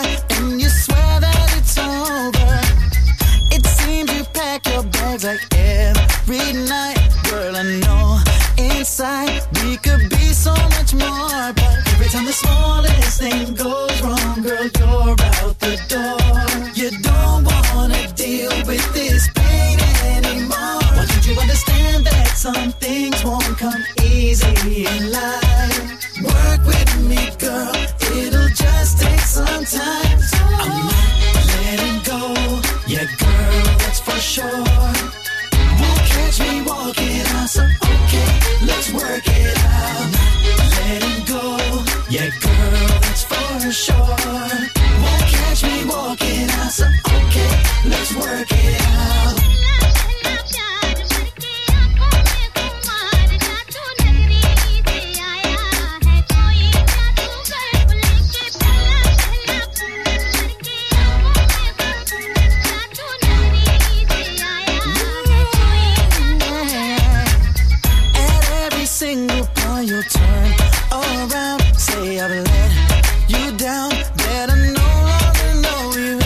and you swear that it's over. It seems you pack your bags like every night. Girl, I know inside we could be so much more, but every time the smallest thing goes wrong, girl, you're out the door. You don't wanna deal with this pain anymore. Why don't you understand that some things won't come easy in life? Work with me, girl, it'll just take some time. I'm not letting go, yeah, girl, that's for sure. Won't catch me walking out, so okay, let's work it out. Not letting go, yeah, girl, that's for sure. Won't catch me walking out, so okay, let's work it out. Single point you'll turn around, say I've let you down, that I no longer know you.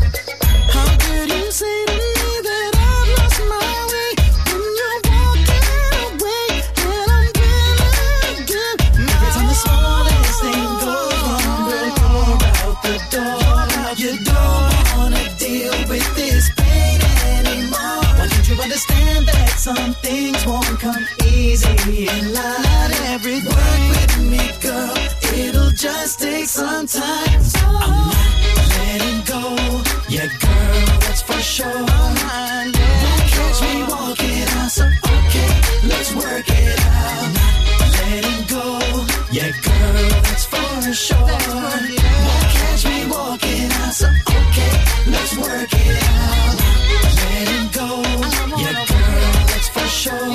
How could you say to me that I've lost my way when you're walking away and I'm winning again? Every time the smallest thing goes wrong, girl, you're out the door. You don't wanna deal with this pain anymore. Why don't you understand that some things won't come easy in life? Not every work with me, girl, it'll just take some time. I'm not letting go, yeah, girl, that's for sure. Don't catch me walking out, so okay, let's work it out. Not letting go, yeah, girl, that's for sure. Don't catch me walking out, so okay, let's work it out. Not letting go, yeah, girl, that's for sure.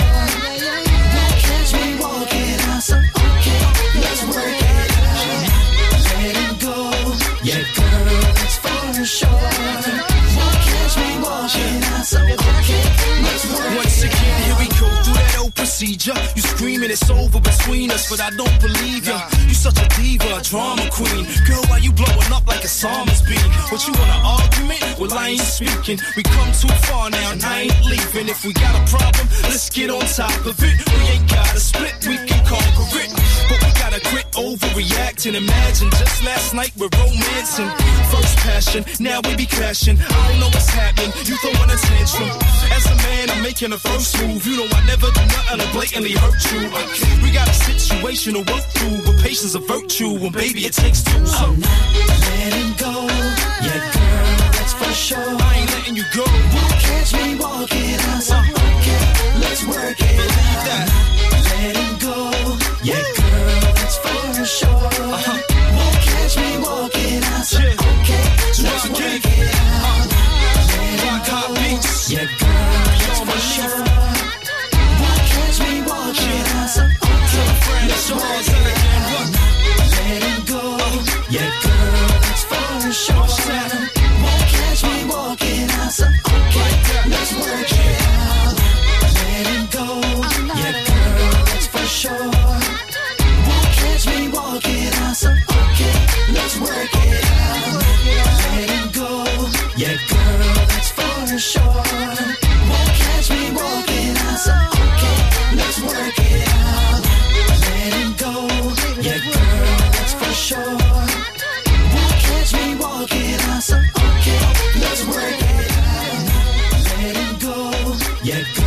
Don't catch me walking out, so okay, let's work it out. Letting go, yeah, girl, that's for sure. Don't catch me walking out, so okay, let's work it out. Once again, here we go through that old procedure. You screaming it's over between us, but I don't believe ya. You such a diva, a drama queen. Girl, why you blowing up like a psalmist beat? What you want an argument? Well, I ain't speaking. We come too far now, and I ain't leaving. If we got a problem, let's get on top of it. We ain't gotta split, we can conquer it. But we gotta quit overreacting. Imagine just last night we're romancing. First passion, now we be clashing. I don't know what's happening, you throwing a tantrum. As a man, I'm making a first move. You know I never do nothing to blatantly hurt you. We got a situation to work through with patience of virtue. And baby, it takes two. I'm not letting go, yeah, girl, that's for sure. I ain't letting you go. Won't catch me walking out, so okay, let's work it out. Believe that. Not letting go, yeah, girl, that's for sure. Won't catch me walking out, so okay, let's work it out. Not letting go, yeah, girl, that's for sure. Won't catch me walking out, so okay, let's work it out. Not letting go, yeah, girl, that's for sure. Won't catch me walking out, so okay, let's work it out. Letting go, yeah, girl, that's for sure. Won't catch me walking out, so okay, let's work it out. Letting go, yeah, girl, that's for sure. Won't catch me walking out, so okay, let's work it out. Letting go, yeah, girl, that's for sure. Won't catch me walking out, so okay, let's work it out. Letting go, yeah.